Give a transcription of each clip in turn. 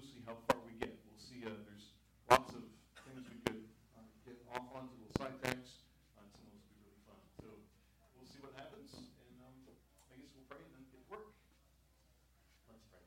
we'll see how far we get. We'll see there's lots of things we could get off onto, little side tracks. Some of those will be really fun. So we'll see what happens, and I guess we'll pray and then get to work. Let's pray.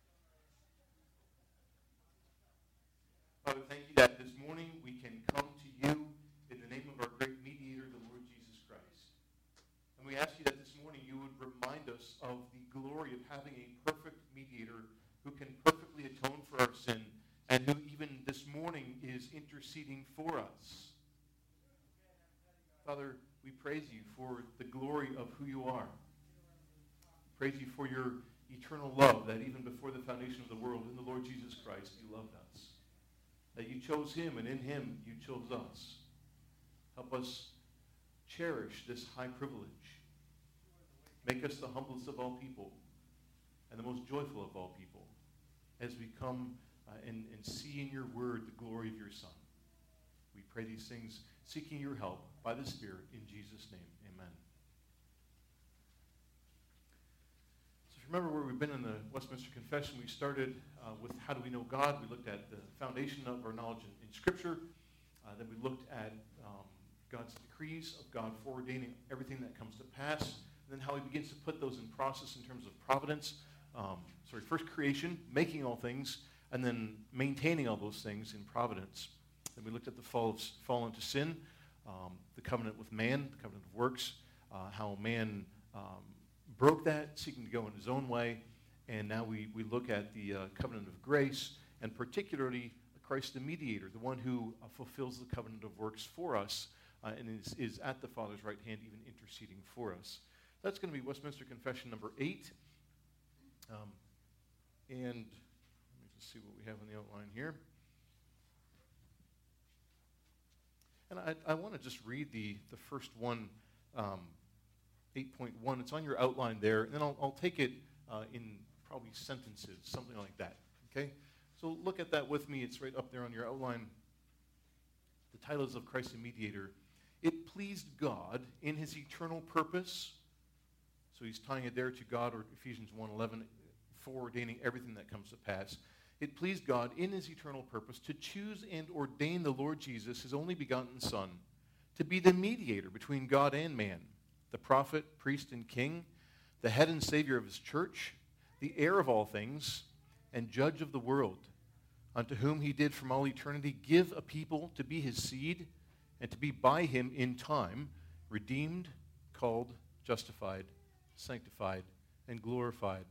Father, thank you that this morning we can come to you in the name of our great mediator, the Lord Jesus Christ. And we ask you that this morning you would remind us of the glory of having a perfect mediator who can perfectly atone for our sin and who even this morning is interceding for us. Father, we praise you for the glory of who you are. Praise you for your eternal love, that even before the foundation of the world, in the Lord Jesus Christ, you loved us. That you chose him, and in him you chose us. Help us cherish this high privilege. Make us the humblest of all people and the most joyful of all people as we come and see in your word the glory of your Son. We pray these things seeking your help by the Spirit in Jesus' name. Amen. So if you remember where we've been in the Westminster Confession, we started with how do we know God. We looked at the foundation of our knowledge in Scripture. Then we looked at God's decrees of God foreordaining everything that comes to pass. And then how he begins to put those in process in terms of providence. First creation, making all things, and then maintaining all those things in providence. Then we looked at the fall into sin, the covenant with man, the covenant of works, how man broke that, seeking to go in his own way. And now we look at the covenant of grace, and particularly Christ the mediator, the one who fulfills the covenant of works for us, and is at the Father's right hand, even interceding for us. That's going to be Westminster Confession number 8. And let me just see what we have on the outline here. And I want to just read the first one, 8.1. It's on your outline there, and then I'll take it in probably sentences, something like that. Okay? So look at that with me. It's right up there on your outline. The title is of Christ the Mediator. It pleased God in his eternal purpose. So he's tying it there to God, or Ephesians 1:11, foreordaining everything that comes to pass. It pleased God in his eternal purpose to choose and ordain the Lord Jesus, his only begotten Son, to be the mediator between God and man, the prophet, priest, and king, the head and savior of his church, the heir of all things, and judge of the world, unto whom he did from all eternity give a people to be his seed, and to be by him in time redeemed, called, justified, sanctified, and glorified.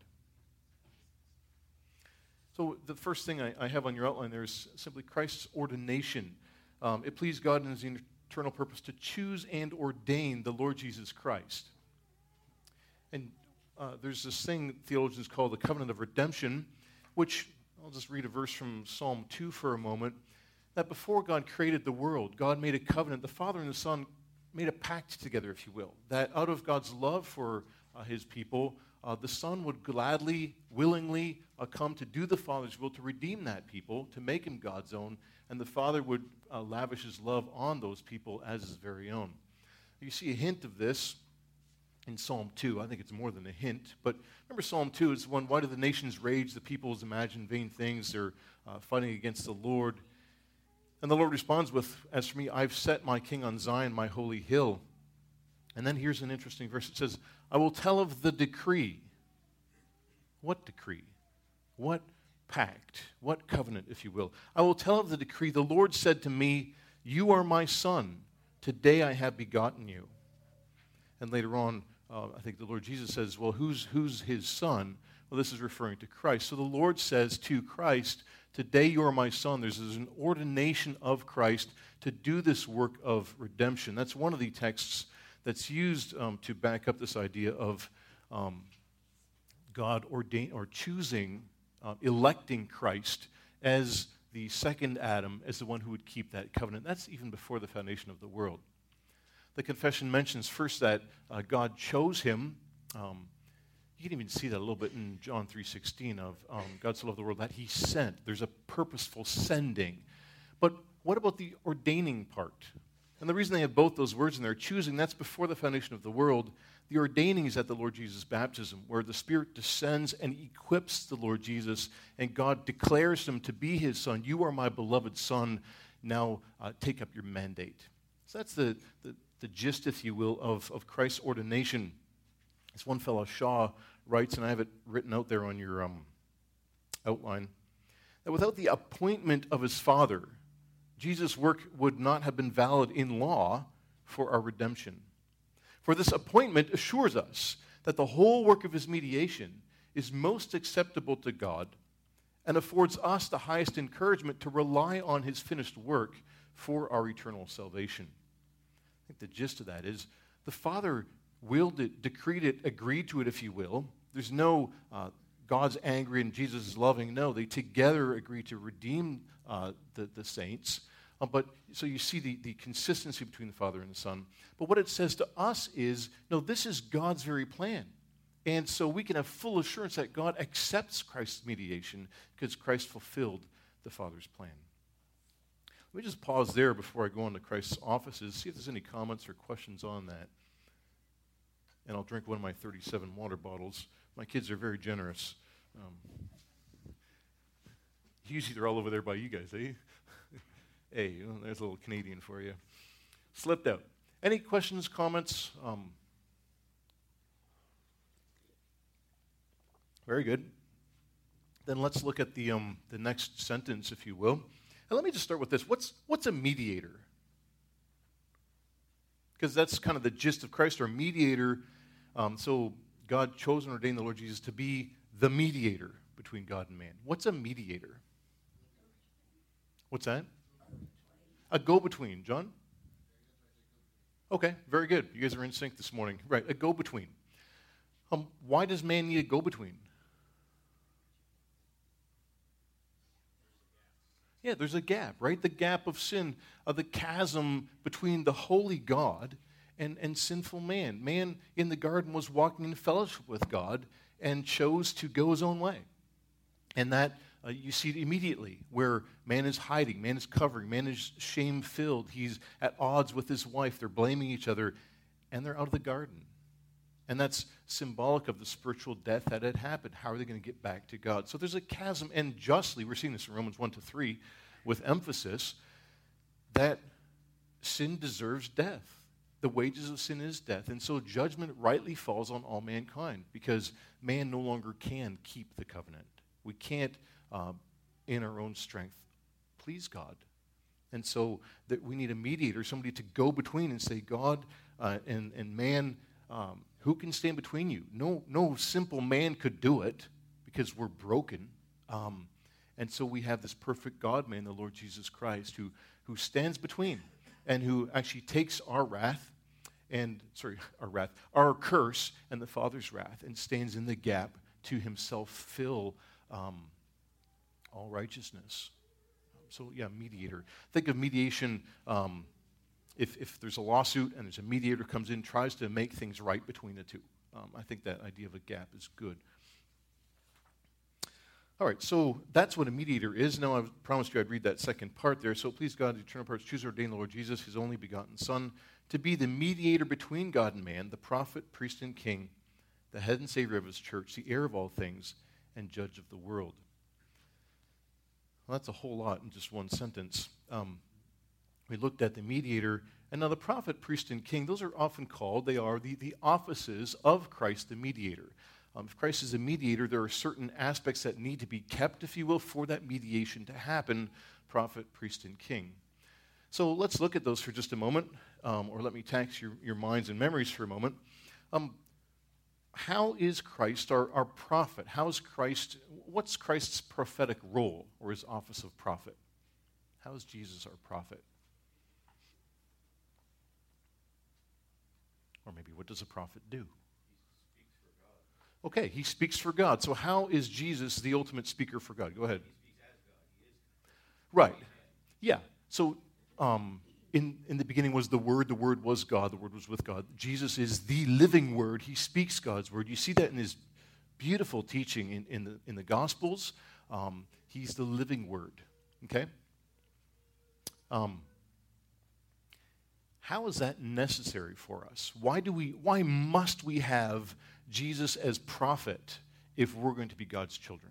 So the first thing I have on your outline there is simply Christ's ordination. It pleased God in his eternal purpose to choose and ordain the Lord Jesus Christ. And there's this thing theologians call the covenant of redemption, which I'll just read a verse from Psalm 2 for a moment, that before God created the world, God made a covenant. The Father and the Son made a pact together, if you will, that out of God's love for his people, the Son would gladly, willingly come to do the Father's will, to redeem that people, to make him God's own, and the Father would lavish his love on those people as his very own. You see a hint of this in Psalm 2. I think it's more than a hint, but remember Psalm 2 is one, why do the nations rage, the peoples imagine vain things, they're fighting against the Lord. And the Lord responds with, as for me, I've set my king on Zion, my holy hill. And then here's an interesting verse. It says, I will tell of the decree. What decree? What pact? What covenant, if you will? I will tell of the decree. The Lord said to me, you are my son. Today I have begotten you. And later on, I think the Lord Jesus says, well, who's his son? Well, this is referring to Christ. So the Lord says to Christ, today you are my son. There's an ordination of Christ to do this work of redemption. That's one of the texts that's used to back up this idea of God ordaining or choosing, electing Christ as the second Adam, as the one who would keep that covenant. That's even before the foundation of the world. The confession mentions first that God chose him. You can even see that a little bit in John 3:16 of God so loved the world that he sent. There's a purposeful sending. But what about the ordaining part? And the reason they have both those words in there, choosing, that's before the foundation of the world. The ordaining is at the Lord Jesus' baptism, where the Spirit descends and equips the Lord Jesus, and God declares him to be his Son. You are my beloved Son. Now take up your mandate. So that's the gist, if you will, of Christ's ordination. As one fellow, Shaw, writes, and I have it written out there on your outline, that without the appointment of his Father, Jesus' work would not have been valid in law for our redemption. For this appointment assures us that the whole work of his mediation is most acceptable to God and affords us the highest encouragement to rely on his finished work for our eternal salvation. I think the gist of that is the Father willed it, decreed it, agreed to it, if you will. There's no God's angry and Jesus is loving. No, they together agree to redeem the saints. But so you see the consistency between the Father and the Son. But what it says to us is, no, this is God's very plan. And so we can have full assurance that God accepts Christ's mediation because Christ fulfilled the Father's plan. Let me just pause there before I go on to Christ's offices, see if there's any comments or questions on that. And I'll drink one of my 37 water bottles. My kids are very generous. Usually they're all over there by you guys, eh? Hey, well, there's a little Canadian for you. Slipped out. Any questions, comments? Very good. Then let's look at the next sentence, if you will. And let me just start with this. What's a mediator? Because that's kind of the gist of Christ, or mediator. So God chose and ordained the Lord Jesus to be the mediator between God and man. What's a mediator? What's that? A go-between. John? Okay, very good. You guys are in sync this morning. Right, a go-between. Why does man need a go-between? Yeah, there's a gap, right? The gap of sin, the chasm between the holy God and sinful man. Man in the garden was walking in fellowship with God and chose to go his own way. And that you see it immediately, where man is hiding, man is covering, man is shame-filled. He's at odds with his wife. They're blaming each other, and they're out of the garden. And that's symbolic of the spiritual death that had happened. How are they going to get back to God? So there's a chasm, and justly, we're seeing this in Romans 1-3 with emphasis, that sin deserves death. The wages of sin is death. And so judgment rightly falls on all mankind, because man no longer can keep the covenant. We can't, in our own strength, please God. And so that we need a mediator, somebody to go between and say, God and man, who can stand between you? No simple man could do it, because we're broken. And so we have this perfect God-man, the Lord Jesus Christ, who stands between and who actually takes our wrath, our curse and the Father's wrath, and stands in the gap to himself fill all righteousness. So yeah, mediator. Think of mediation. If there's a lawsuit and there's a mediator comes in, tries to make things right between the two. I think that idea of a gap is good. All right, so that's what a mediator is. Now, I promised you I'd read that second part there. So please, God, the eternal parts, choose to ordain the Lord Jesus, his only begotten Son, to be the mediator between God and man, the prophet, priest, and king, the head and savior of his church, the heir of all things, and judge of the world. Well, that's a whole lot in just one sentence. We looked at the mediator, and now the prophet, priest, and king, those are often called, they are the offices of Christ the mediator. If Christ is a mediator, there are certain aspects that need to be kept, if you will, for that mediation to happen, prophet, priest, and king. So let's look at those for just a moment, or let me tax your minds and memories for a moment. How is Christ our prophet? What's Christ's prophetic role, or his office of prophet? How is Jesus our prophet? Or maybe what does a prophet do? Okay, he speaks for God. So how is Jesus the ultimate speaker for God? Go ahead. He speaks as God. He is God. Right. Yeah. So in the beginning was the Word was God, the Word was with God. Jesus is the living Word. He speaks God's Word. You see that in his beautiful teaching in the Gospels. He's the living Word. Okay? How is that necessary for us? Why must we have Jesus as prophet if we're going to be God's children?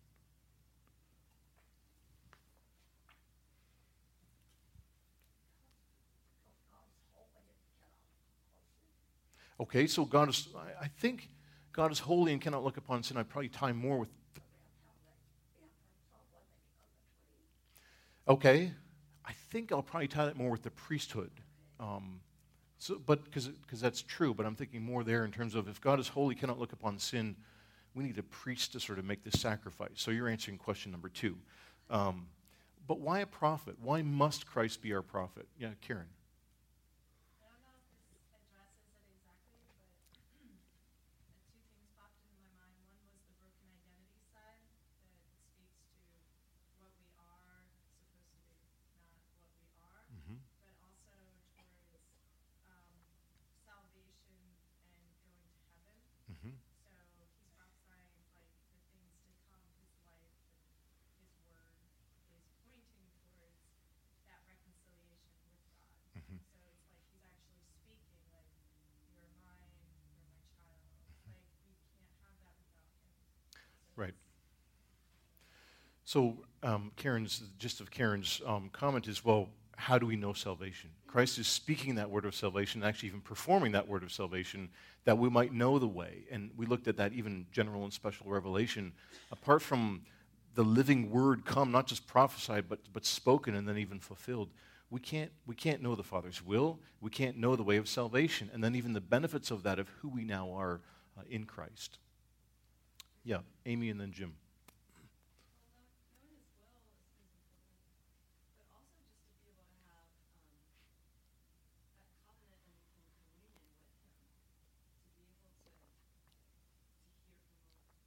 Okay, so I think God is holy and cannot look upon sin. I'd probably tie more with, okay, I think I'll probably tie that more with the priesthood. But because that's true, but I'm thinking more there in terms of if God is holy, cannot look upon sin, we need a priest to sort of make this sacrifice. So you're answering question number 2. But why a prophet? Why must Christ be our prophet? Yeah, Karen. I don't know if this addresses it exactly, but two things popped into my mind. One was the broken identity side that speaks to what we are supposed to be, not what we are, Mm-hmm. but also towards salvation and going to heaven. Mm-hmm. So he's prophesying like the things to come, his life, and his word is pointing towards that reconciliation with God. Mm-hmm. So it's like he's actually speaking like, you're mine, you're my child. Like we can't have that without him. So Right. it's- So the gist of Karen's comment is, well, how do we know salvation? Christ is speaking that word of salvation, actually even performing that word of salvation, that we might know the way. And we looked at that even general and special revelation. Apart from the living word come, not just prophesied, but spoken and then even fulfilled, we can't know the Father's will. We can't know the way of salvation. And then even the benefits of that, of who we now are in Christ. Yeah, Amy and then Jim. Well, knowing his will is important, but also just to be able to have that covenant and communion with him, to be able to hear from the Lord.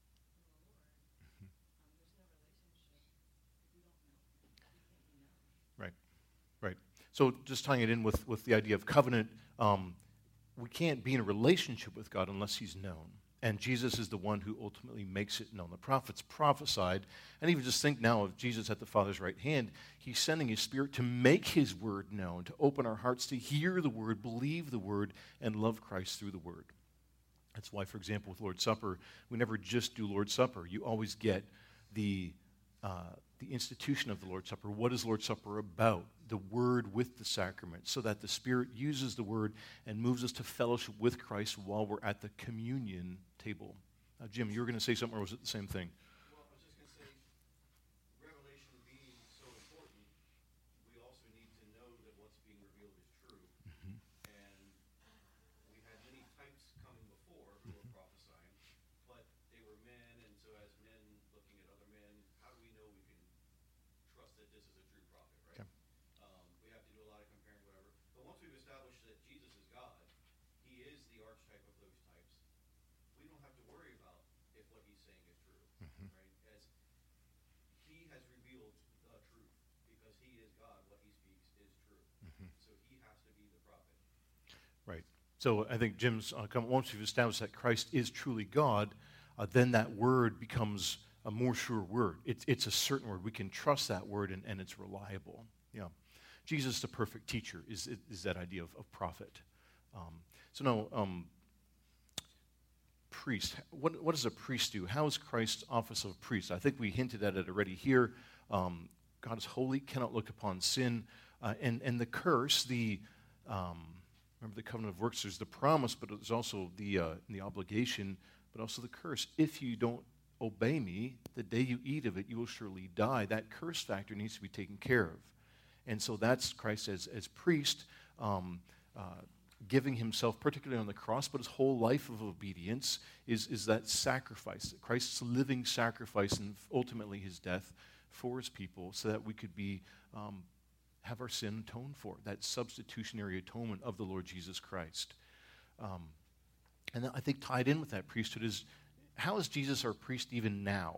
There's no relationship if we don't know him. We can't be known. Right. So just tying it in with the idea of covenant, we can't be in a relationship with God unless he's known. And Jesus is the one who ultimately makes it known. The prophets prophesied, and even just think now of Jesus at the Father's right hand. He's sending his Spirit to make his word known, to open our hearts to hear the word, believe the word, and love Christ through the word. That's why, for example, with Lord's Supper, we never just do Lord's Supper. You always get the institution of the Lord's Supper. What is Lord's Supper about? The Word with the sacrament, so that the Spirit uses the Word and moves us to fellowship with Christ while we're at the communion table. Jim, you were going to say something, or was it the same thing? Well, I was just going to say, revelation being so important, we also need to know that what's being revealed is true. Mm-hmm. And we had many types coming before who were prophesying, but they were men, and so as men looking at other men, how do we know we can trust that this is a true prophet, right? Okay. We have to do a lot of comparing, whatever. But once we've established that Jesus is God, he is the archetype of those types, we don't have to worry about if what he's saying is true, Mhm. right? As he has revealed the truth, because he is God, what he speaks is true. Mhm. So he has to be the prophet. Right. So I think Jim's once we've established that Christ is truly God, then that word becomes a more sure word. It's a certain word. We can trust that word, and it's reliable. Yeah. Jesus, the perfect teacher, is that idea of prophet. So now, priest. What does a priest do? How is Christ's office of priest? I think we hinted at it already here. God is holy, cannot look upon sin. And the curse, remember the covenant of works, there's the promise, but there's also the obligation, but also the curse. If you don't obey me, the day you eat of it, you will surely die. That curse factor needs to be taken care of. And so that's Christ as priest, giving himself, particularly on the cross, but his whole life of obedience is that sacrifice, Christ's living sacrifice, and ultimately his death for his people, so that we could be have our sin atoned for, that substitutionary atonement of the Lord Jesus Christ. And I think tied in with that priesthood is, how is Jesus our priest even now?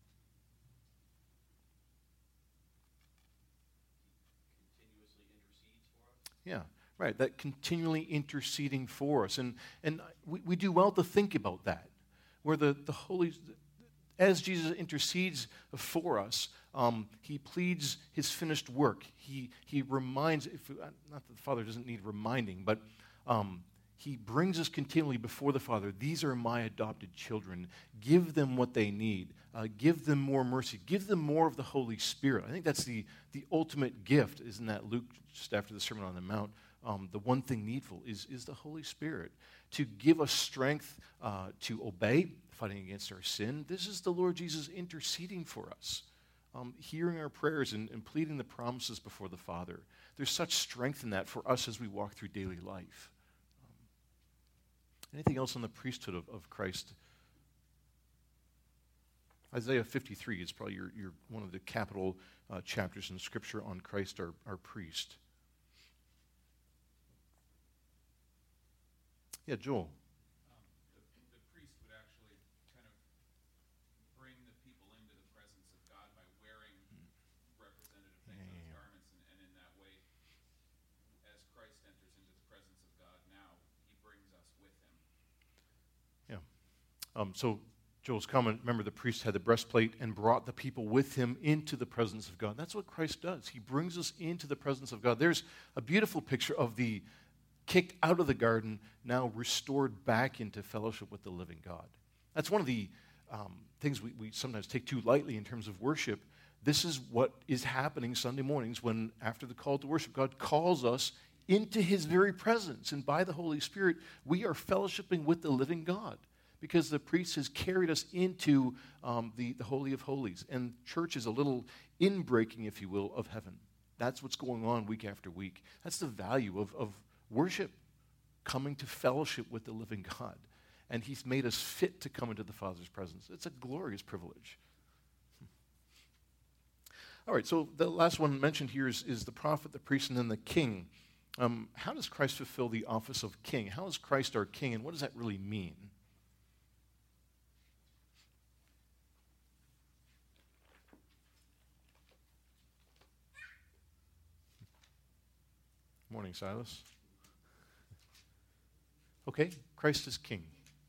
Continuously intercedes for us. Yeah, right, that continually interceding for us. And we do well to think about that, where the Holy, As Jesus intercedes for us, he pleads his finished work. He reminds, not that the Father doesn't need reminding, but he brings us continually before the Father. These are my adopted children. Give them what they need. Give them more mercy. Give them more of the Holy Spirit. I think that's the ultimate gift, isn't that Luke, just after the Sermon on the Mount? The one thing needful is the Holy Spirit to give us strength to obey, fighting against our sin. This is the Lord Jesus interceding for us, hearing our prayers and pleading the promises before the Father. There's such strength in that for us as we walk through daily life. Anything else on the priesthood of Christ? Isaiah 53 is probably your one of the capital chapters in Scripture on Christ, our priest. Yeah, Joel. The priest would actually kind of bring the people into the presence of God by wearing representative things on his garments, and in that way, as Christ enters into the presence of God now, he brings us with him. Yeah. So Joel's comment, remember the priest had the breastplate and brought the people with him into the presence of God. That's what Christ does. He brings us into the presence of God. There's a beautiful picture of the kicked out of the garden, now restored back into fellowship with the living God. That's one of the things we sometimes take too lightly in terms of worship. This is what is happening Sunday mornings when, after the call to worship, God calls us into his very presence. And by the Holy Spirit, we are fellowshipping with the living God because the priest has carried us into the Holy of Holies. And church is a little inbreaking, if you will, of heaven. That's what's going on week after week. That's the value of worship, coming to fellowship with the living God. And he's made us fit to come into the Father's presence. It's a glorious privilege. All right, so the last one mentioned here is the prophet, the priest, and then the king. How does Christ fulfill the office of king? How is Christ our king, and what does that really mean? Morning, Silas. Okay, Christ is king.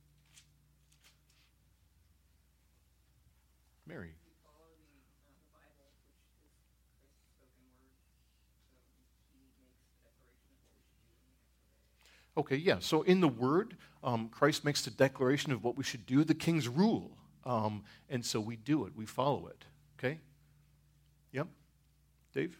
Mary. We follow the Bible, which is Christ's spoken word, so he makes the declaration of what we should do, and we have to obey. Okay, yeah, so in the Word, Christ makes the declaration of what we should do, the king's rule, and so we do it, we follow it, okay? Yep, Dave?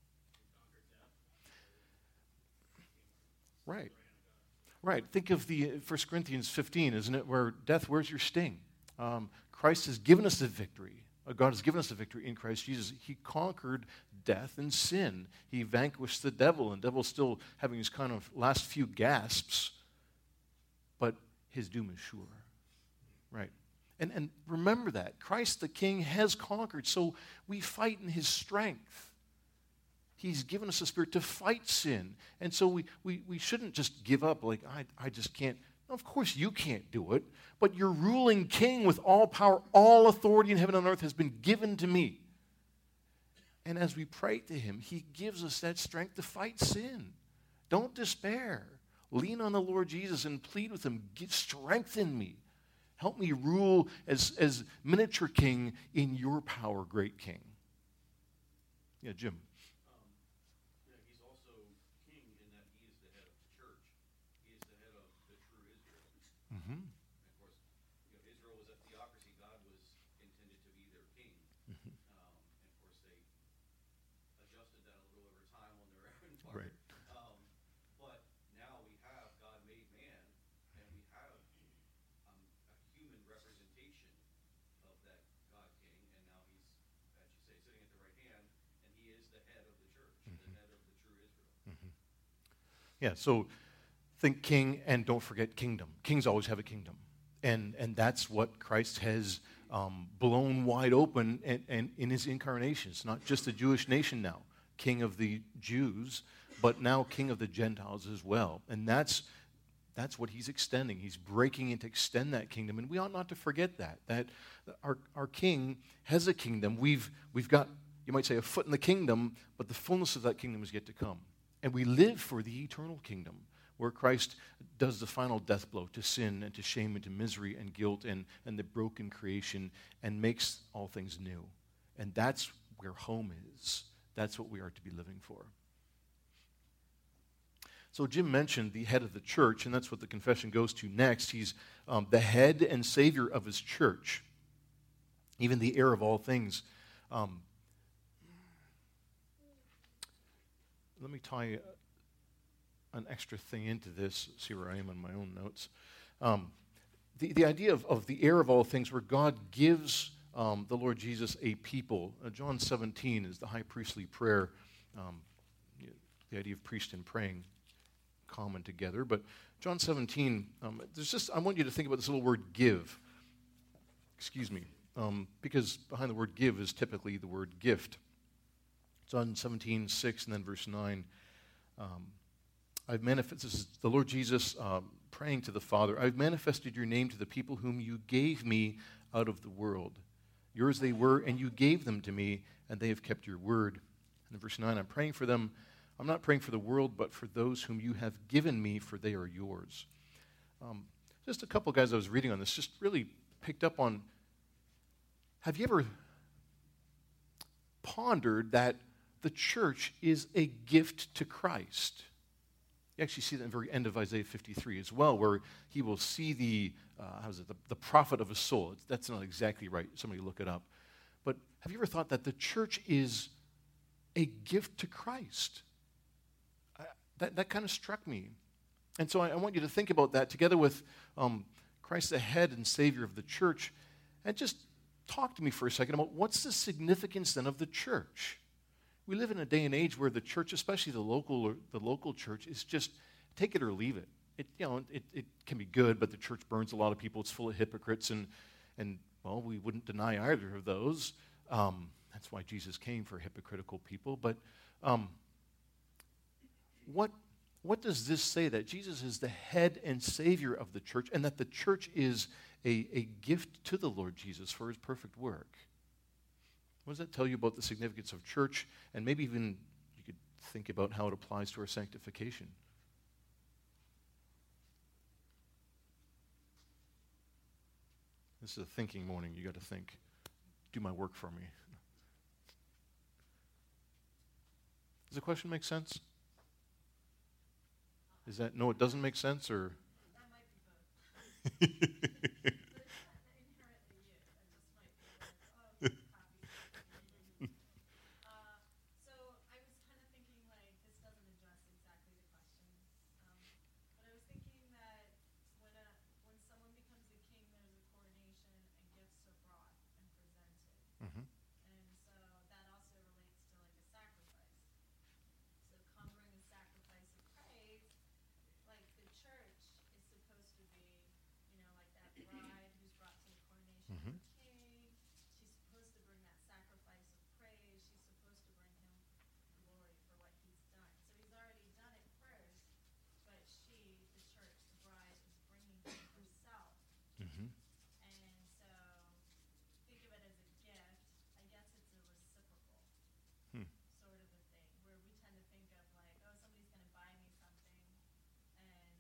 Right. Right. Think of the 1 Corinthians 15, isn't it, where death, where's your sting? Christ has given us the victory. God has given us the victory in Christ Jesus. He conquered death and sin. He vanquished the devil, and the devil's still having his kind of last few gasps, but his doom is sure. Right. And remember that. Christ the King has conquered, so we fight in his strength. He's given us a spirit to fight sin. And so we shouldn't just give up like, I just can't. No, of course you can't do it. But your ruling king with all power, all authority in heaven and earth has been given to me. And as we pray to him, he gives us that strength to fight sin. Don't despair. Lean on the Lord Jesus and plead with him. Strengthen me. Help me rule as miniature king in your power, great king. Yeah, Jim. He's also king in that he is the head of the church. He is the head of the true Israel. Mm-hmm. Of course, Israel was a theocracy. God was intended to be their king. And of course, they adjusted that a little over time on their own part. Right. But now we have God made man, and we have a human representation of that God king, and now he's, as you say, sitting at the right hand, and he is the head of the church, the head of the true Israel. Yeah, so think king and don't forget kingdom. Kings always have a kingdom. And that's what Christ has blown wide open and in his incarnation. It's not just the Jewish nation now, king of the Jews, but now king of the Gentiles as well. And that's what he's extending. He's breaking in to extend that kingdom. And we ought not to forget that our king has a kingdom. We've got, you might say, a foot in the kingdom, but the fullness of that kingdom is yet to come. And we live for the eternal kingdom where Christ does the final death blow to sin and to shame and to misery and guilt and the broken creation and makes all things new. And that's where home is. That's what we are to be living for. So Jim mentioned the head of the church, and that's what the confession goes to next. He's the head and savior of his church, even the heir of all things. Let me tie an extra thing into this, see where I am on my own notes. The idea of the heir of all things, where God gives the Lord Jesus a people. John 17 is the high priestly prayer, the idea of priest and praying common together. But John 17, I want you to think about this little word give. Excuse me. Because behind the word give is typically the word gift. John 17:6 and then verse 9. This is the Lord Jesus praying to the Father. I've manifested your name to the people whom you gave me out of the world. Yours they were, and you gave them to me, and they have kept your word. And in verse 9, I'm praying for them. I'm not praying for the world, but for those whom you have given me, for they are yours. Just a couple guys I was reading on this just really picked up on, have you ever pondered that the church is a gift to Christ? You actually see that in the very end of Isaiah 53 as well, where he will see the prophet of a soul. That's not exactly right. Somebody look it up. But have you ever thought that the church is a gift to Christ? That kind of struck me. And so I want you to think about that together with Christ, the head and Savior of the church, and just talk to me for a second about what's the significance then of the church. We live in a day and age where the church, especially the local church, is just take it or leave it. It can be good, but the church burns a lot of people. It's full of hypocrites, and well, we wouldn't deny either of those. That's why Jesus came, for hypocritical people. But what does this say? That Jesus is the head and Savior of the church, and that the church is a gift to the Lord Jesus for his perfect work. What does that tell you about the significance of church? And maybe even you could think about how it applies to our sanctification. This is a thinking morning. You got to think. Do my work for me. Does the question make sense? Is that, no, it doesn't make sense, or? That might be both. But it's not inherently you. That just might be like, oh, copy. So I was kind of thinking, like, this doesn't address exactly the question. But I was thinking that when someone becomes a king, there's a coronation and gifts are brought and presented. Mm-hmm. And so that also relates to like a sacrifice. So come bring a sacrifice of praise. Like the church is supposed to be, like that bride who's brought to the coronation of the king. She's supposed to bring that sacrifice of praise. She's supposed to bring him glory for what he's done. So he's already done it first, but she, the church, the bride, is bringing him herself. Mm-hmm. And so think of it as a gift. I guess it's a reciprocal sort of a thing, where we tend to think of like, oh, somebody's going to buy me something, and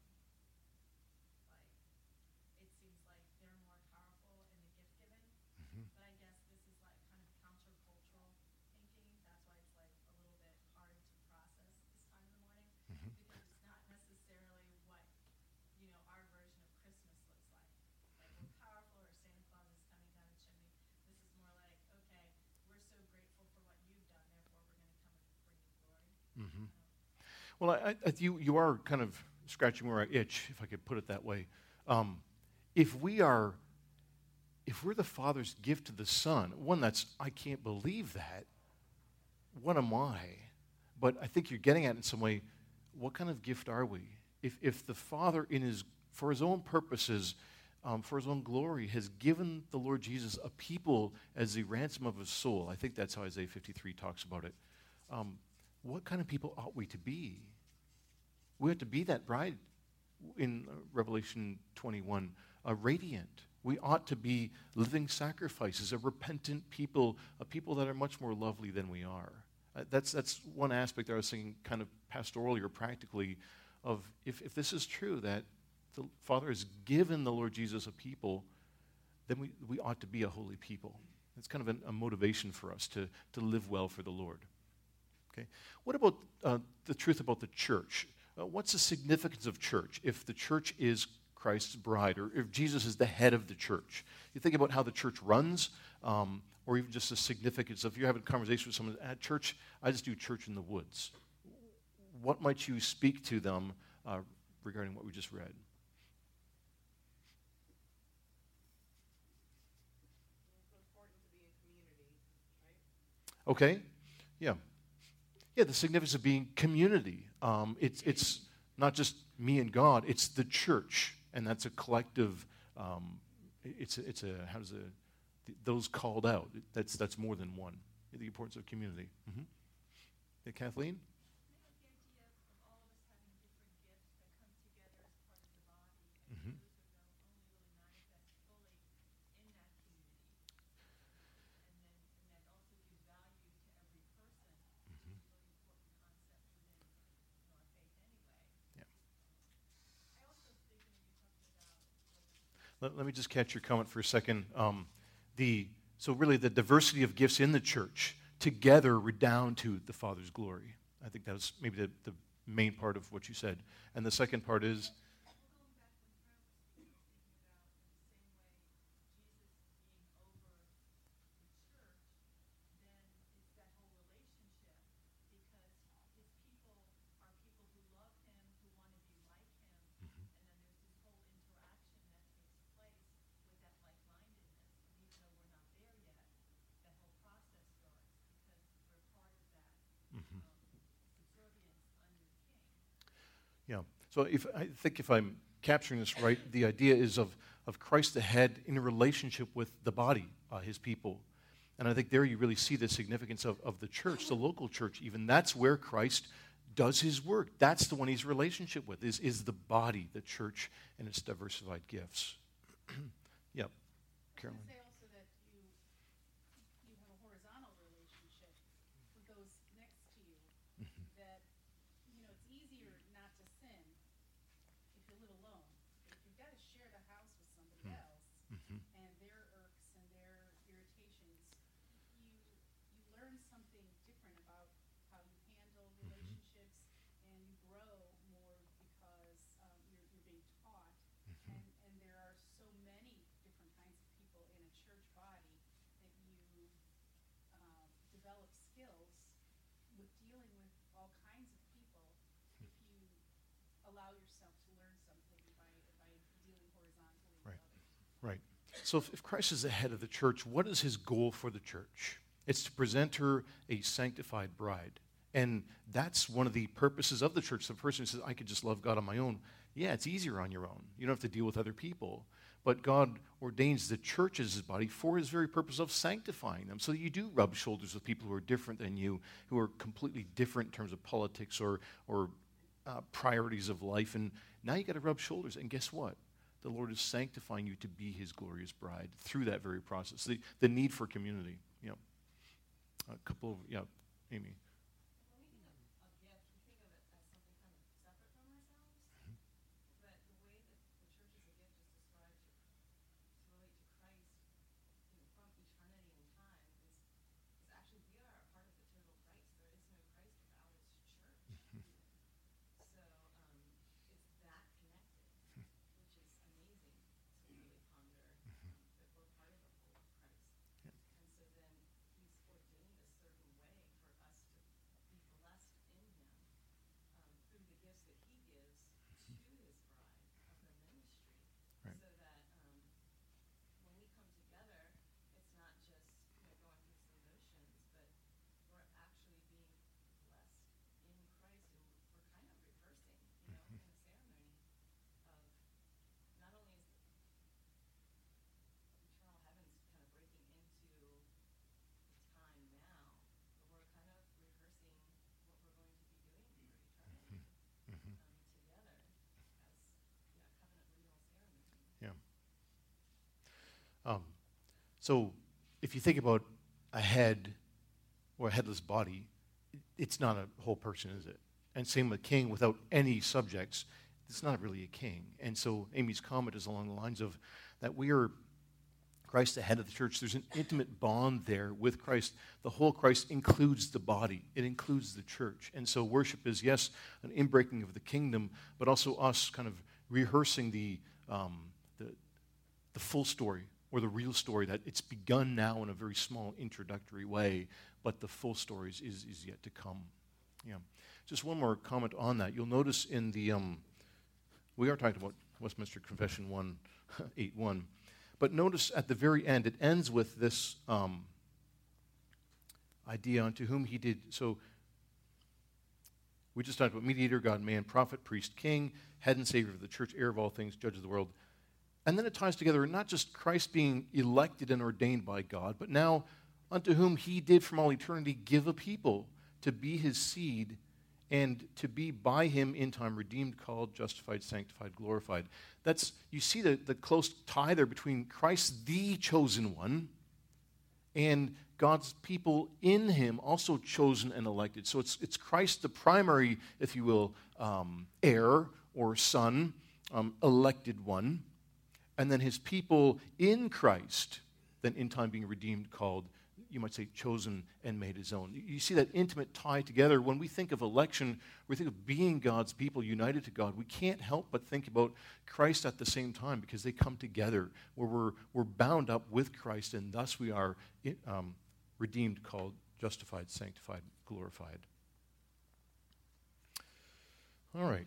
like it seems like they're more powerful in the gift giving. But I guess this is like kind of countercultural thinking. That's why it's like a little bit hard to process this time in the morning, because it's not necessarily what our version of Christmas looks like. Like we're powerful, or Santa Claus is coming down the chimney. This is more like, okay, we're so grateful for what you've done, therefore we're going to come and bring you glory. Mm-hmm. Well, you are kind of scratching where I itch, if I could put it that way. If we're the Father's gift to the Son, I can't believe that. What am I? But I think you're getting at in some way, what kind of gift are we? If the Father, for his own purposes, for his own glory, has given the Lord Jesus a people as the ransom of his soul, I think that's how Isaiah 53 talks about it. What kind of people ought we to be? We have to be that bride in Revelation 21, radiant. We ought to be living sacrifices, a repentant people, a people that are much more lovely than we are. That's one aspect that I was thinking kind of pastorally or practically. of if this is true, that the Father has given the Lord Jesus a people, then we ought to be a holy people. It's kind of a motivation for us to live well for the Lord. Okay. What about the truth about the church? What's the significance of church if the church is Christ's bride, or if Jesus is the head of the church? You think about how the church runs, or even just the significance of, if you're having a conversation with someone at church, I just do church in the woods. What might you speak to them regarding what we just read? It's important to be in community, right? Okay, yeah. Yeah, the significance of being community. It's not just me and God, it's the church, and that's a collective, those called out, that's more than one. The importance of community. Mm-hmm. Yeah, Kathleen? The idea of all of us having different gifts that come together as part of the body, and Mhm. those are only really manifest fully in that community. And that also gives value to every person, which is a really important concept within our faith anyway. Yeah. I also think when you talked about Let me just catch your comment for a second. So really the diversity of gifts in the church together redound to the Father's glory. I think that was maybe the main part of what you said. And the second part is, Well, going back when Fran was speaking, I was thinking about in the same way Jesus being over the church, then it's that whole relationship because his people are people who love him, who want to be like him, and then there's this whole interaction that takes place with that like-mindedness. And even though we're not there yet, that whole process starts because we're part of that subservience under the king. yeah. So if I'm capturing this right, the idea is of Christ the head in a relationship with the body, his people. And I think there you really see the significance of the church, the local church even. That's where Christ does his work. That's the one he's in relationship with, is the body, the church, and its diversified gifts. Yep. I was Carolyn. going to say also that you have a horizontal relationship with those next to you. That it's easier not to sin if you live alone. But if you've got to share the house with somebody else, and their irks and their irritations, you learn something different about how you handle relationships, and you grow more because you're being taught. And there are so many different kinds of people in a church body that you develop skills with dealing with all kinds of people if you allow yourself to learn something by dealing horizontally with Right. others. Right. So if Christ is the head of the church, what is his goal for the church? It's to present her a sanctified bride. And that's one of the purposes of the church. The person who says, I could just love God on my own. Yeah, it's easier on your own. You don't have to deal with other people. But God ordains the church as his body for his very purpose of sanctifying them. So that you do rub shoulders with people who are different than you, who are completely different in terms of politics or priorities of life. And now you got to rub shoulders. And guess what? The Lord is sanctifying you to be his glorious bride through that very process. The need for community. Yeah. A couple of, yeah, Amy. When we think of gift, we think of it as something kind of separate from ourselves. But the way that the church as a gift is described to relate to Christ, from eternity and time, is actually we are a part of the total Christ. There is no Christ without his church. Even. So it's that connected, which is amazing to really ponder that we're part of the whole of Christ. And so then he's ordained a certain way for us to be blessed in him through the gifts that he gives to his bride of the ministry. Right. So that when we come together, it's not just going through some motions, but we're actually being blessed in Christ, and we're kind of rehearsing, in a ceremony of not only is eternal heavens kind of breaking into the time now, but we're kind of rehearsing what we're going to be doing for eternity together as covenant renewal ceremony. Yeah. So if you think about a head or a headless body, it's not a whole person, is it? And same with king without any subjects. It's not really a king. And so Amy's comment is along the lines of that we are Christ, the head of the church. There's an intimate bond there with Christ. The whole Christ includes the body. It includes the church. And so worship is, yes, an inbreaking of the kingdom, but also us kind of rehearsing the full story or the real story, that it's begun now in a very small introductory way, but the full story is yet to come. Yeah. Just one more comment on that. You'll notice in the, we are talking about Westminster Confession 1:8:1, but notice at the very end, it ends with this idea unto whom he did. So we just talked about mediator, God, man, prophet, priest, king, head and savior of the church, heir of all things, judge of the world. And then it ties together not just Christ being elected and ordained by God, but now unto whom he did from all eternity give a people to be his seed and to be by him in time redeemed, called, justified, sanctified, glorified. That's, you see the close tie there between Christ, the chosen one, and God's people in him, also chosen and elected. So it's Christ, the primary, if you will, heir or son, elected one, and then his people in Christ, then in time being redeemed, called, you might say, chosen and made his own. You see that intimate tie together. When we think of election, we think of being God's people united to God. We can't help but think about Christ at the same time, because they come together, where we're bound up with Christ, and thus we are redeemed, called, justified, sanctified, glorified. All right.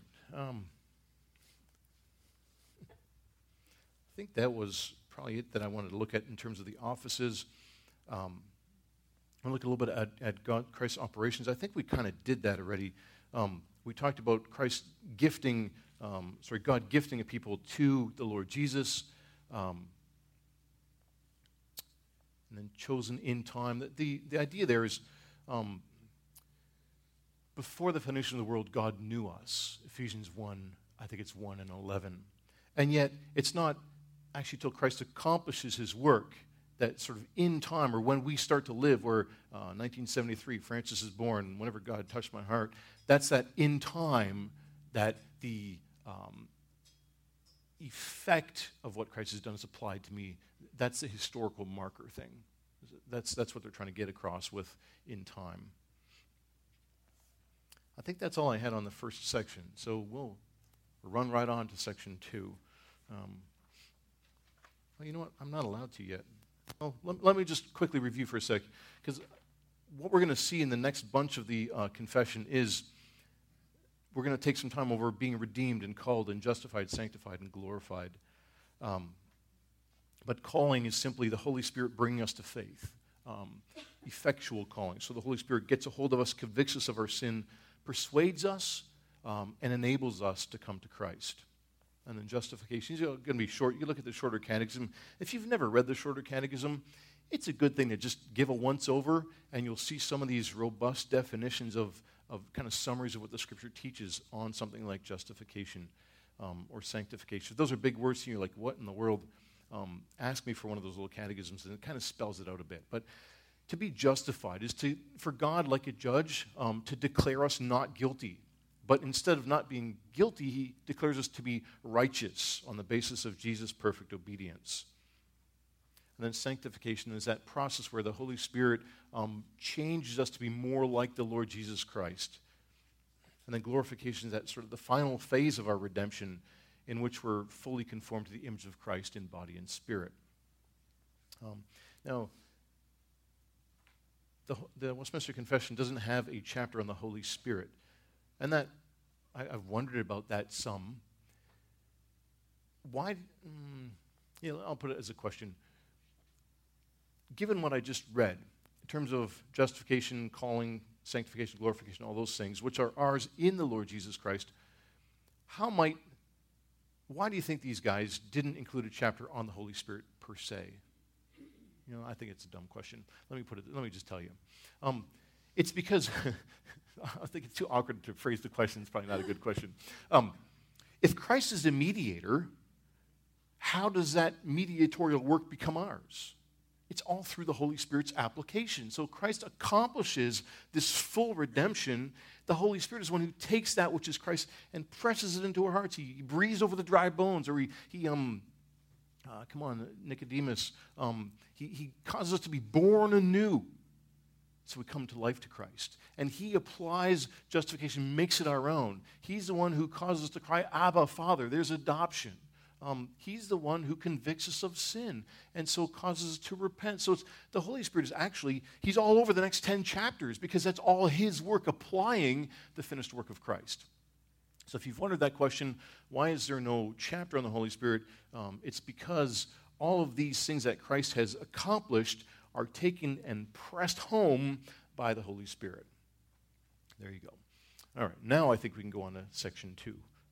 I think that was probably it that I wanted to look at in terms of the offices. I'll look a little bit at Christ's operations. I think we kind of did that already. We talked about God gifting a people to the Lord Jesus, and then chosen in time. The idea there is, before the foundation of the world, God knew us. Ephesians 1, I think it's 1 and 11. And yet, it's not actually till Christ accomplishes his work that sort of in time, or when we start to live, where 1973, Francis is born, whenever God touched my heart, that's that in time that the effect of what Christ has done is applied to me. That's a historical marker thing. That's what they're trying to get across with in time. I think that's all I had on the first section. So we'll run right on to section 2. Well, you know what? I'm not allowed to yet. Oh, let me just quickly review for a sec, because what we're going to see in the next bunch of the confession is we're going to take some time over being redeemed and called and justified, sanctified, and glorified. But calling is simply the Holy Spirit bringing us to faith, effectual calling. So the Holy Spirit gets a hold of us, convicts us of our sin, persuades us, and enables us to come to Christ. And then justification is going to be short. You look at the Shorter Catechism. If you've never read the Shorter Catechism, it's a good thing to just give a once-over, and you'll see some of these robust definitions of kind of summaries of what the Scripture teaches on something like justification or sanctification. If those are big words to you, like, what in the world? Ask me for one of those little catechisms, and it kind of spells it out a bit. But to be justified is for God, like a judge, to declare us not guilty. But instead of not being guilty, he declares us to be righteous on the basis of Jesus' perfect obedience. And then sanctification is that process where the Holy Spirit changes us to be more like the Lord Jesus Christ. And then glorification is that sort of the final phase of our redemption, in which we're fully conformed to the image of Christ in body and spirit. Now, the Westminster Confession doesn't have a chapter on the Holy Spirit. And that, I've wondered about that some. Why, I'll put it as a question. Given what I just read, in terms of justification, calling, sanctification, glorification, all those things, which are ours in the Lord Jesus Christ, why do you think these guys didn't include a chapter on the Holy Spirit per se? I think it's a dumb question. Let me just tell you. It's because... I think it's too awkward to phrase the question. It's probably not a good question. If Christ is a mediator, how does that mediatorial work become ours? It's all through the Holy Spirit's application. So Christ accomplishes this full redemption. The Holy Spirit is one who takes that which is Christ and presses it into our hearts. He breathes over the dry bones, or come on, Nicodemus, he causes us to be born anew. So we come to life to Christ. And he applies justification, makes it our own. He's the one who causes us to cry, Abba, Father. There's adoption. He's the one who convicts us of sin and so causes us to repent. So the Holy Spirit is actually, he's all over the next 10 chapters because that's all his work, applying the finished work of Christ. So if you've wondered that question, why is there no chapter on the Holy Spirit? It's because all of these things that Christ has accomplished are taken and pressed home by the Holy Spirit. There you go. All right, now I think we can go on to section 2.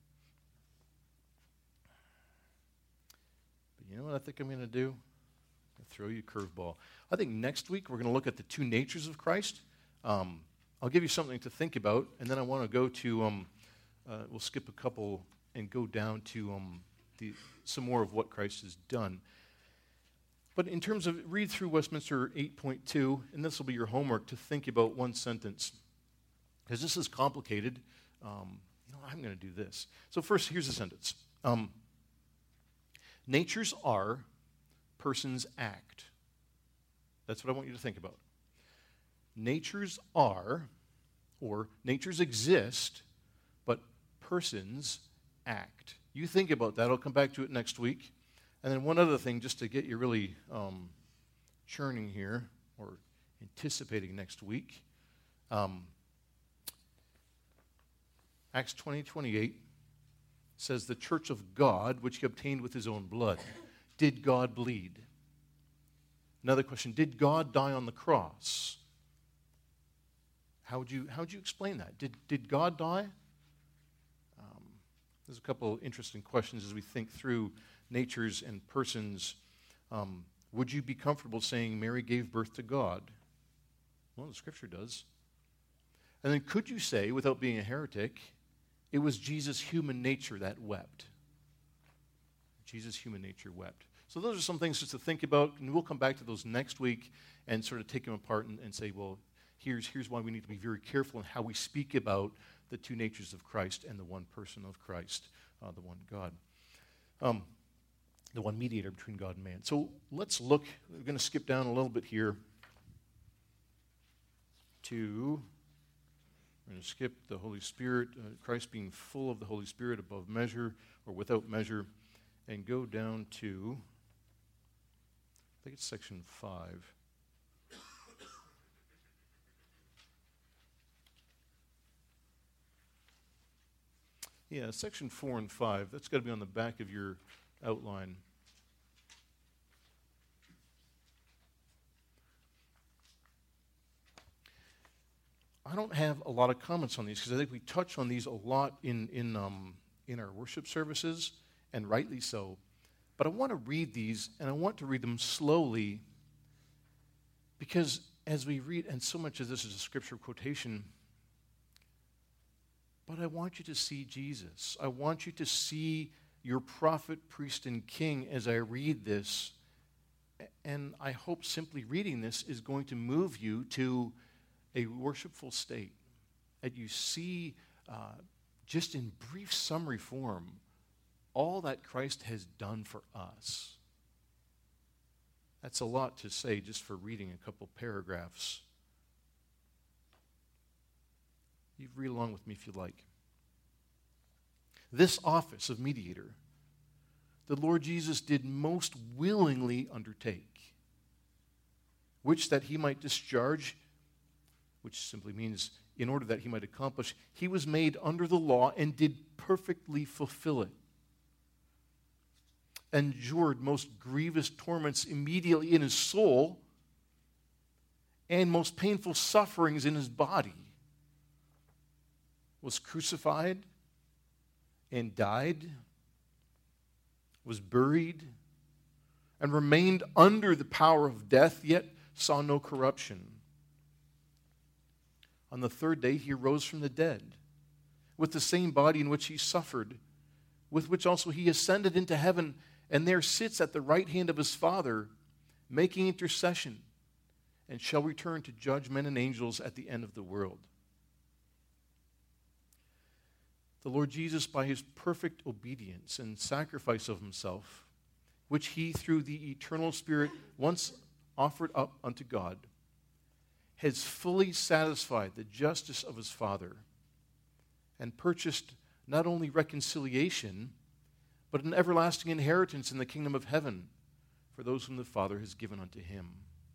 You know what I think I'm going to do? I'll throw you a curveball. I think next week we're going to look at the two natures of Christ. I'll give you something to think about, and then I want to go to, we'll skip a couple and go down to some more of what Christ has done. But in terms of, read through Westminster 8.2, and this will be your homework to think about one sentence. Because this is complicated. I'm going to do this. So first, here's a sentence. Natures are, persons act. That's what I want you to think about. Natures are, or natures exist, but persons act. You think about that. I'll come back to it next week. And then one other thing, just to get you really churning here, or anticipating next week. Acts 20:28 says, the church of God, which he obtained with his own blood. Did God bleed? Another question, did God die on the cross? How would you explain that? Did God die? There's a couple interesting questions as we think through natures and persons. Would you be comfortable saying Mary gave birth to God? Well, the Scripture does. And then could you say, without being a heretic, it was Jesus' human nature that wept? Jesus' human nature wept. So those are some things just to think about, and we'll come back to those next week and sort of take them apart and say, well, here's why we need to be very careful in how we speak about the two natures of Christ and the one person of Christ, the one God. The one mediator between God and man. So let's look, we're going to skip down a little bit here to, we're going to skip the Holy Spirit, Christ being full of the Holy Spirit above measure or without measure, and go down to, I think it's section 5. Yeah, section 4 and 5. That's got to be on the back of your outline. I don't have a lot of comments on these because I think we touch on these a lot in our worship services, and rightly so. But I want to read these, and I want to read them slowly because as we read, and so much of this is a scripture quotation, but I want you to see Jesus. I want you to see your prophet, priest, and king as I read this. And I hope simply reading this is going to move you to a worshipful state. And you see, just in brief summary form, all that Christ has done for us. That's a lot to say just for reading a couple paragraphs. You read along with me if you like. This office of mediator, the Lord Jesus did most willingly undertake, which that he might discharge, which simply means in order that he might accomplish, he was made under the law and did perfectly fulfill it. Endured most grievous torments immediately in his soul and most painful sufferings in his body. Was crucified and died, was buried, and remained under the power of death, yet saw no corruption. On the third day he arose from the dead, with the same body in which he suffered, with which also he ascended into heaven, and there sits at the right hand of his Father. making intercession, and shall return to judge men and angels at the end of the world. The Lord Jesus, by his perfect obedience and sacrifice of himself, which he through the eternal Spirit once offered up unto God, has fully satisfied the justice of his Father and purchased not only reconciliation, but an everlasting inheritance in the kingdom of heaven for those whom the Father has given unto him.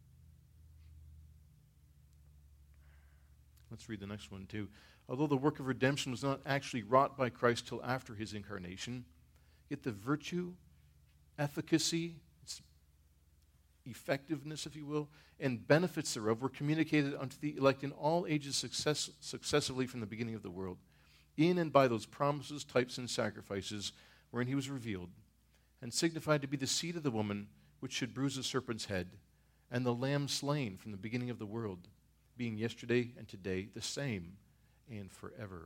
Let's read the next one too. Although the work of redemption was not actually wrought by Christ till after his incarnation, yet the virtue, efficacy, effectiveness, if you will, and benefits thereof were communicated unto the elect in all ages successively from the beginning of the world, in and by those promises, types, and sacrifices wherein he was revealed, and signified to be the seed of the woman which should bruise the serpent's head, and the Lamb slain from the beginning of the world, being yesterday and today the same, and forever.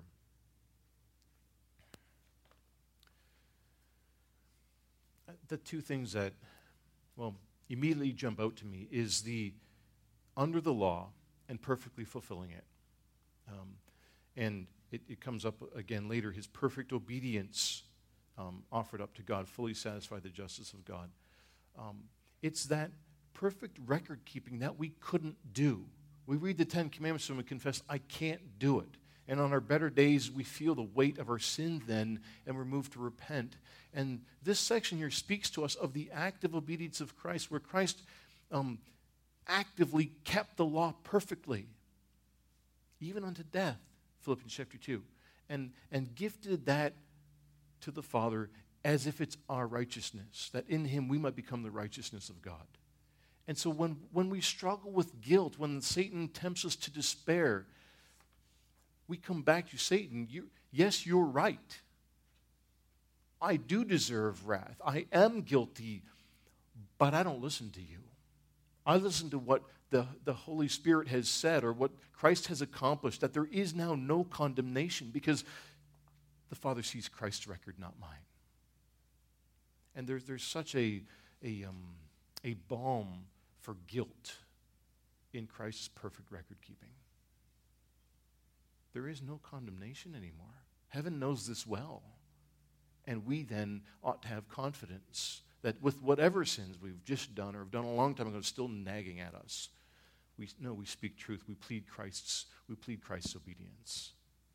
The two things that, immediately jump out to me is the under the law and perfectly fulfilling it. And it comes up again later, his perfect obedience offered up to God, fully satisfied the justice of God. It's that perfect record keeping that we couldn't do. We read the Ten Commandments and we confess, I can't do it. And on our better days, we feel the weight of our sin then, and we're moved to repent. And this section here speaks to us of the active obedience of Christ, where Christ actively kept the law perfectly, even unto death, Philippians chapter 2, and gifted that to the Father as if it's our righteousness, that in him we might become the righteousness of God. And so when we struggle with guilt, when Satan tempts us to despair, we come back to Satan. Yes, you're right. I do deserve wrath. I am guilty, but I don't listen to you. I listen to what the Holy Spirit has said or what Christ has accomplished, that there is now no condemnation because the Father sees Christ's record, not mine. And there's such a balm for guilt in Christ's perfect record keeping. There is no condemnation anymore. Heaven knows this well. And we then ought to have confidence that with whatever sins we've just done or have done a long time ago still nagging at us, we speak truth. We plead Christ's obedience.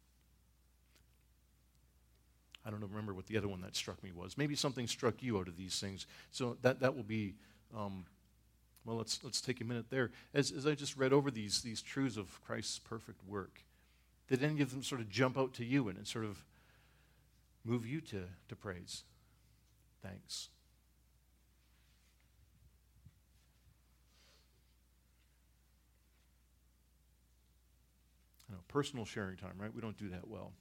I don't remember what the other one that struck me was. Maybe something struck you out of these things. So that will be, let's take a minute there. As I just read over these truths of Christ's perfect work, did any of them sort of jump out to you and sort of move you to praise? Thanks. I know, personal sharing time, right? We don't do that well.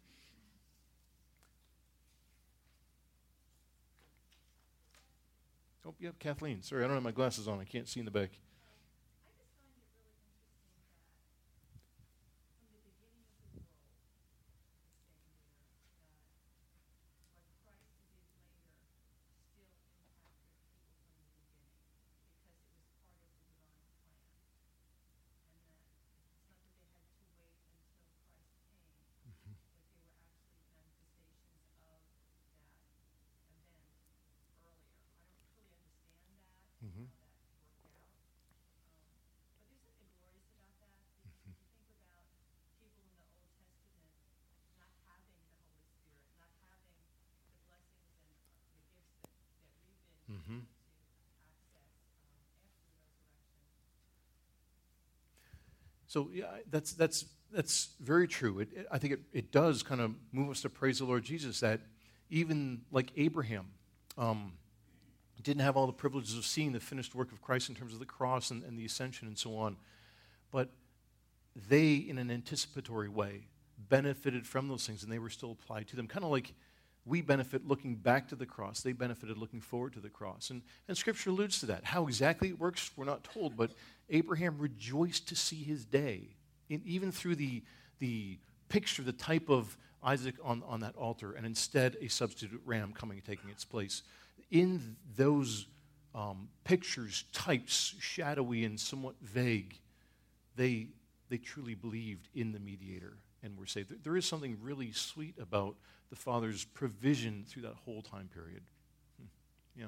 Oh, yeah, Kathleen. Sorry, I don't have my glasses on. I can't see in the back. I just find it really interesting that from the beginning of the world, it's saying there that what Christ did later still impacted people from the beginning because it was part of the divine plan. And that it's not that they had to wait until Christ came, but they were actually manifestations of that event earlier. I don't fully understand that, how that worked out. But there's something glorious about that because if you think about people in the Old Testament not having the Holy Spirit, not having the blessings and the gifts that we've been able to access after the resurrection. So yeah, that's very true. I think it does kind of move us to praise the Lord Jesus that even like Abraham didn't have all the privileges of seeing the finished work of Christ in terms of the cross and the ascension and so on, but they, in an anticipatory way, benefited from those things and they were still applied to them. Kind of like we benefit looking back to the cross. They benefited looking forward to the cross. And Scripture alludes to that. How exactly it works, we're not told, but Abraham rejoiced to see his day, even through the picture, the type of Isaac on that altar, and instead a substitute ram coming and taking its place. In those pictures, types, shadowy and somewhat vague, they truly believed in the mediator and were saved. There is something really sweet about the Father's provision through that whole time period. Yeah.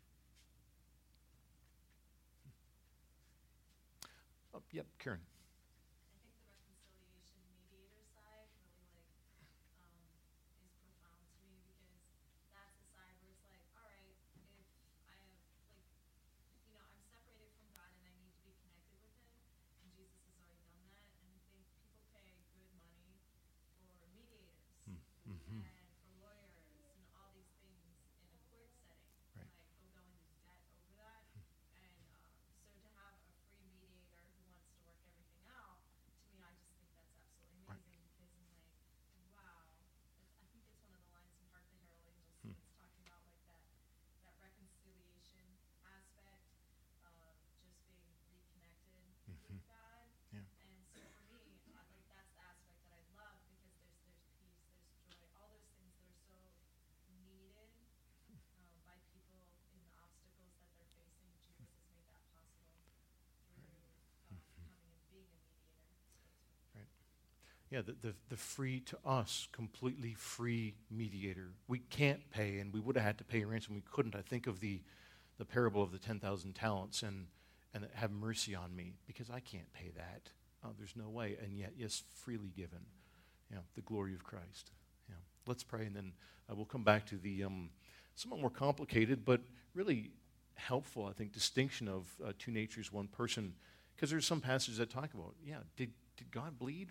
Yep, Karen. I think the reconciliation mediator side really is profound to me because that's the side where it's like, all right, if I have I'm separated from God and I need to be connected with Him, and Jesus has already done that. And I think people pay good money for mediators Mm-hmm. and for lawyers and all these things in a court setting. Right. Like they'll go into debt over that. And so to have a free mediator who wants to work everything out, to me, I just think that's absolutely Right. amazing because I'm like, wow. I think it's one of the lines from Hark the Herald Angels. Hmm. It's talking about like that reconciliation aspect of just being reconnected Mhm. with God. Yeah. And so for me, that's the aspect that I love because there's peace, there's joy, all those things that are so needed by people in the obstacles that they're facing. Jesus has made that possible through coming and being a mediator. So it's Yeah, the free to us, completely free mediator. We can't pay, and we would have had to pay a ransom. We couldn't. I think of the parable of the 10,000 talents and have mercy on me because I can't pay that. There's no way. And yet, yes, freely given. Yeah, the glory of Christ. Yeah. Let's pray, and then we'll come back to the somewhat more complicated, but really helpful, I think, distinction of two natures, one person. Because there's some passages that talk about, yeah, did God bleed?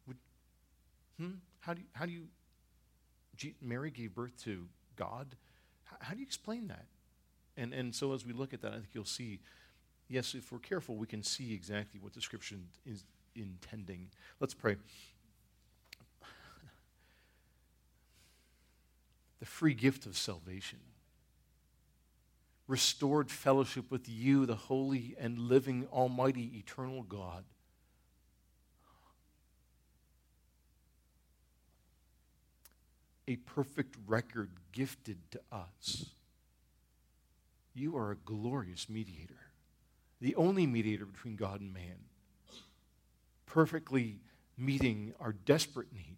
How do you, Mary gave birth to God? How do you explain that? And so as we look at that, I think you'll see, yes, if we're careful, we can see exactly what the Scripture is intending. Let's pray. The free gift of salvation. Restored fellowship with you, the holy and living, almighty, eternal God. A perfect record gifted to us. You are a glorious mediator, the only mediator between God and man, perfectly meeting our desperate need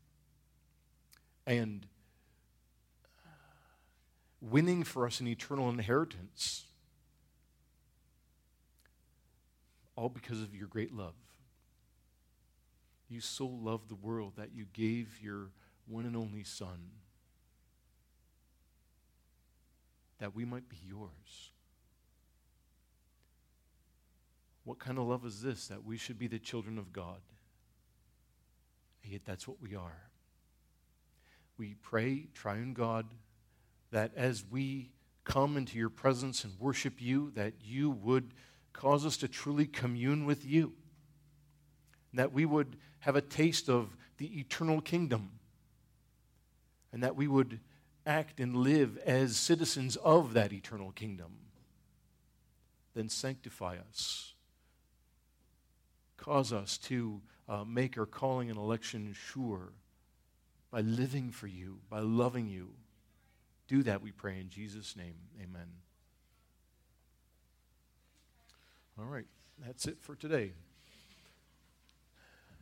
and winning for us an eternal inheritance, all because of your great love. You so loved the world that you gave your one and only Son, that we might be yours. What kind of love is this, that we should be the children of God? And yet that's what we are. We pray, triune God, that as we come into your presence and worship you, that you would cause us to truly commune with you, that we would have a taste of the eternal kingdom, and that we would act and live as citizens of that eternal kingdom. Then sanctify us. Cause us to make our calling and election sure by living for you, by loving you. Do that, we pray in Jesus' name. Amen. All right, that's it for today.